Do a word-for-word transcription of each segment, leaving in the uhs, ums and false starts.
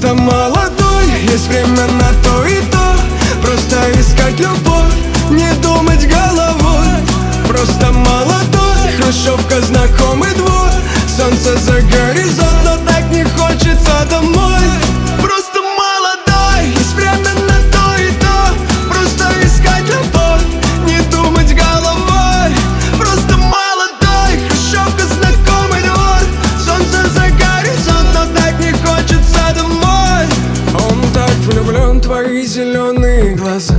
Просто молодой, есть время на то и то. Просто искать любовь, не думать головой. Просто молодой, хрущевка, знакомый двор. Солнце за горизонт, но так не хочется домой. Просто молодой, есть время на то и то. Просто искать любовь, не думать головой. Просто молодой, хрущевка, знакомый двор. Солнце за горизонт, но так не хочется домой. Он так влюблен, твои зеленые глаза.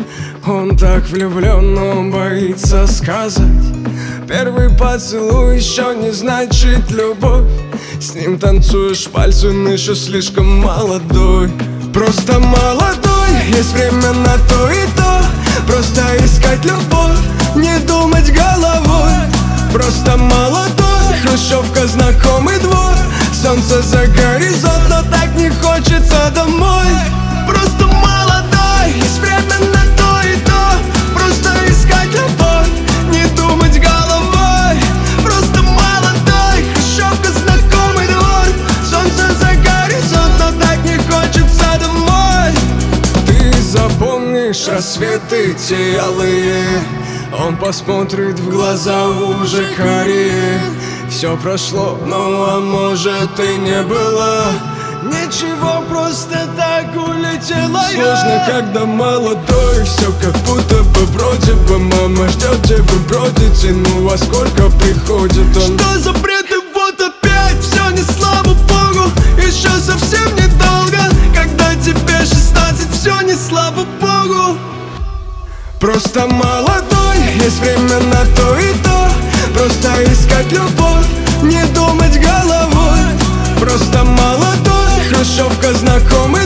Он так влюблен, но боится сказать. Первый поцелуй еще не значит любовь. С ним танцуешь, пальцы, но еще слишком молодой. Просто молодой, есть время на то и то. Просто искать любовь, не думать головой. Просто молодой, хрущевка, знакомый двор. Солнце за горизонт, но так не хочется домой. Просто молодой, есть время на то и то. Просто искать любовь, не думать головой. Просто молодой, хрущевка, знакомый двор. Солнце за горизонт, но так не хочется домой. Ты запомнишь рассветы те алые. Он посмотрит в глаза уже карие. Все прошло, ну а может и не было. Ничего, просто так улетела я. Сложно, когда молодой. Все как будто бы вроде бы. Мама ждет, где вы бродите. Ну во сколько приходит он? Что за бред, и вот опять все не слава богу. Еще совсем недолго, когда тебе шестнадцать. Все не слава богу. Просто молодой, есть время на то и то. Просто искать любовь, не думать головой. Просто молодой, хрущевка, знакомый